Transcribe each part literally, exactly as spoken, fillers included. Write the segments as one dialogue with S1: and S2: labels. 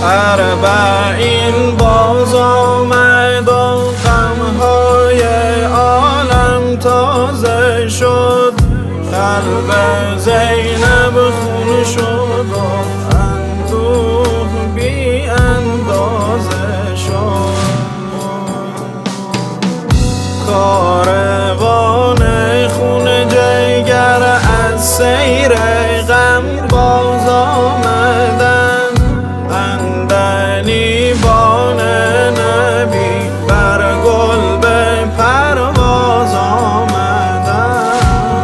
S1: اربعین باز آمد و غمهای عالم تازه شد، قلب زینب خون شد و اندوه بی اندازه شد. کاروان خون جگر از سیر غم باز آمدن، عندلیبان نبی بر گل به پرواز آمدن.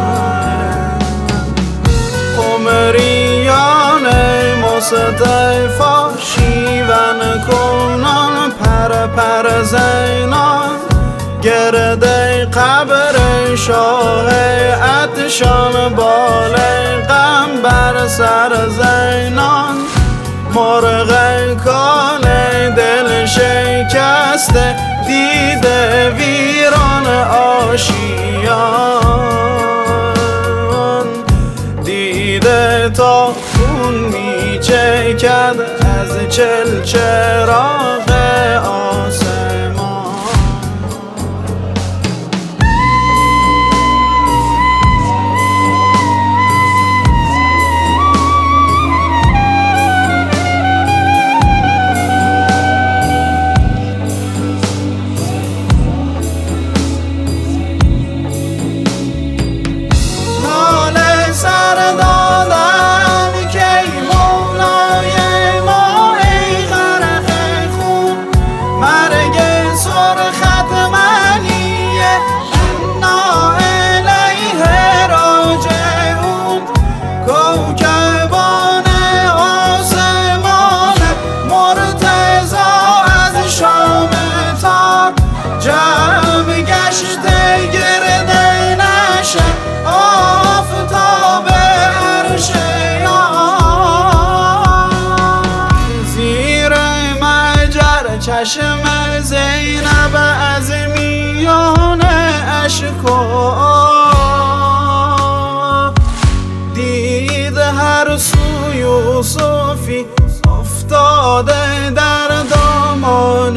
S1: قمریان مصطفی شیون کنان پر پر زینان، گرد قبر شاه عطشان بال غم بر سر زینان. مرغ کان دل شکسته دیده ویران آشیان، دیده تا خون می چکد از چل چراغ آسمان. چشم زینب از میان اشک‌ها دید هر سو یوسفی افتاده در دامان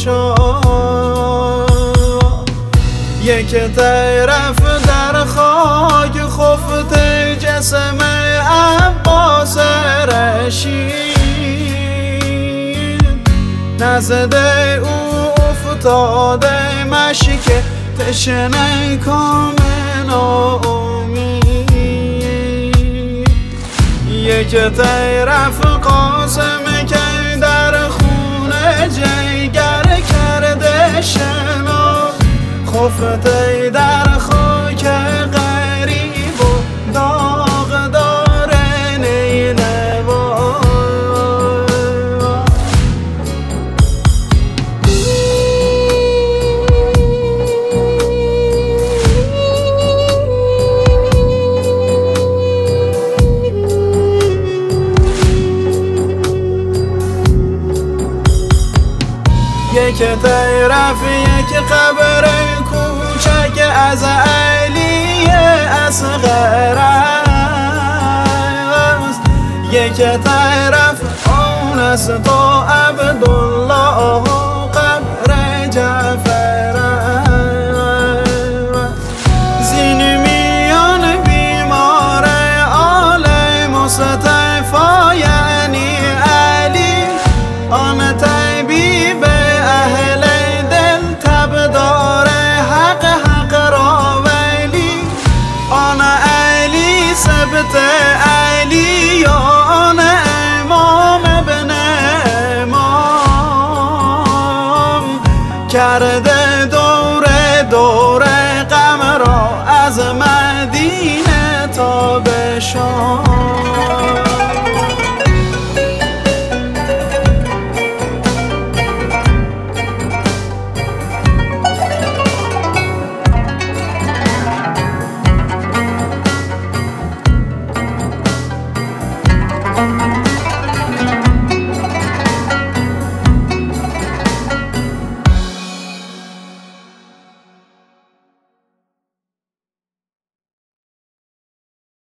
S1: چاه. یک طرف در خاک خفته جسم عباس رشید، نزد او افتاده مشک تشنه کامل امید. یک طرف قاسم که در خون جگر کرده شنا، خفته در خاک غریب و داغ داره نینوا. یک طرف یک قبر کوچک از علی اصغر است، یک طرف آن است تا عبدالله قبر جعفر است. زین میان بیمار آل مصطفی یعنی علی، آن طبیب اهل دل تبدار حق حق را ولی، آن علی سبت علی آن امام ابن امام کرده